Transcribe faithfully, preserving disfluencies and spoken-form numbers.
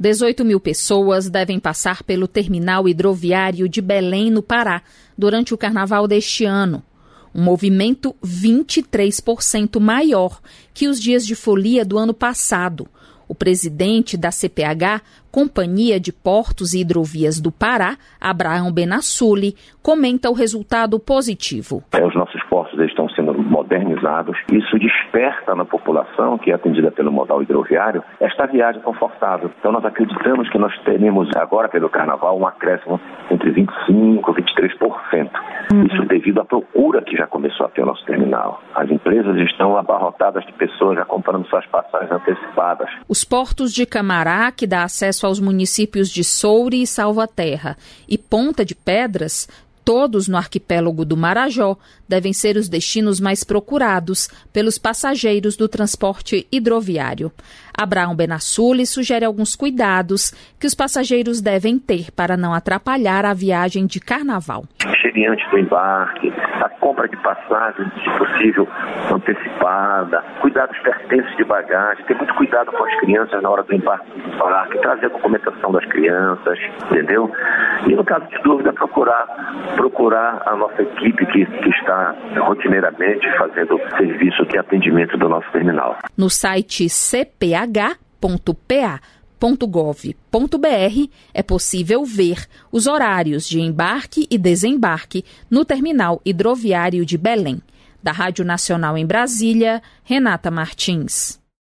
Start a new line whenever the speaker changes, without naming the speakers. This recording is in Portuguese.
dezoito mil pessoas devem passar pelo terminal hidroviário de Belém, no Pará, durante o carnaval deste ano. Um movimento vinte e três por cento maior que os dias de folia do ano passado. O presidente da C P H, Companhia de Portos e Hidrovias do Pará, Abraão Benassuli, comenta o resultado positivo.
É, os nossos portos estão sendo modernizados. Isso desperta na população, que é atendida pelo modal hidroviário, esta viagem confortável. Então nós acreditamos que nós teremos agora pelo Carnaval um acréscimo entre vinte e cinco por cento e vinte e três por cento. Uhum. Isso devido à procura que já começou a ter o nosso terminal. As empresas estão abarrotadas de pessoas já comprando suas passagens antecipadas.
Os portos de Camará, que dá acesso aos municípios de Soure e Salvaterra, e Ponta de Pedras, todos no arquipélago do Marajó, devem ser os destinos mais procurados pelos passageiros do transporte hidroviário. Abraão Benassuli sugere alguns cuidados que os passageiros devem ter para não atrapalhar a viagem de carnaval.
Antes do embarque, a compra de passagem, se possível, antecipada, cuidar dos pertences de bagagem, ter muito cuidado com as crianças na hora do embarque do embarque, trazer a documentação das crianças, entendeu? E no caso de dúvida, procurar, procurar a nossa equipe que, que está rotineiramente fazendo serviço de atendimento do nosso terminal.
No site c p h ponto p a ponto gov ponto b r é possível ver os horários de embarque e desembarque no terminal hidroviário de Belém. Da Rádio Nacional em Brasília, Renata Martins.